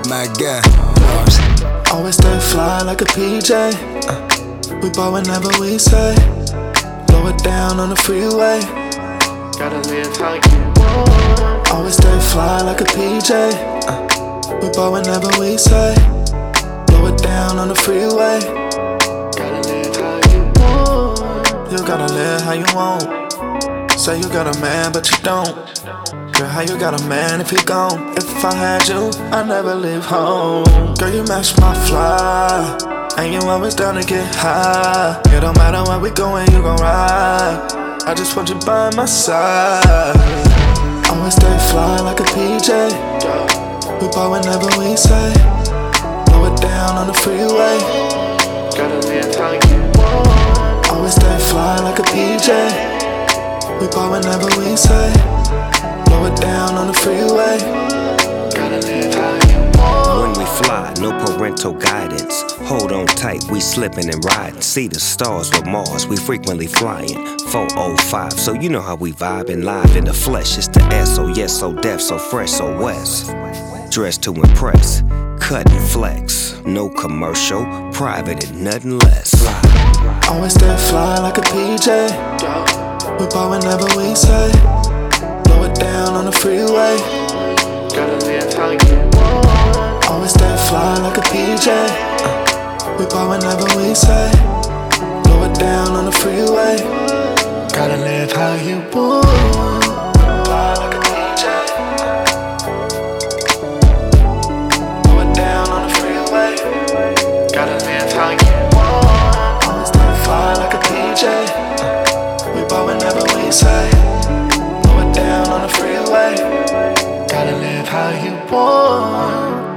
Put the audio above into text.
my guy. Mars. Always stay fly like a PJ. We ball whenever we say. Blow it down on the freeway. Gotta live how you want. Always stay fly like a PJ. We ball whenever we say. Blow it down on the freeway. Gotta live how you want. You gotta live how you want. Say you got a man, but you don't. Girl, how you got a man if you gone? If I had you, I'd never leave home. Girl, you match my fly, and you always down to get high. It don't matter where we going, you gon' ride. I just want you by my side. Always stay fly like a PJ. We ball whenever we say. Blow it down on the freeway. Gotta live how you want. Always stay fly like a PJ. We ball whenever we say. Blow it down on the freeway. Gotta live how you want. When we fly, no parental guidance. Hold on tight, we slipping and riding. See the stars with Mars, we frequently flying. 405, so you know how we vibing live in the flesh. It's the S, so yes, so deaf, so fresh, so west. Dressed to impress, cut and flex. No commercial, private and nothing less. Always stay fly like a PJ. We ball whenever we say. Blow it down on the freeway. Gotta live how you want. Always stay fly like a PJ. We ball whenever we say. Blow it down on the freeway. Gotta live how you want. Fly like a PJ. Blow it down on the freeway. Gotta live how you want. Always stay fly like a PJ. We ball whenever we say. Blow it down on the freeway. Gotta live how you want.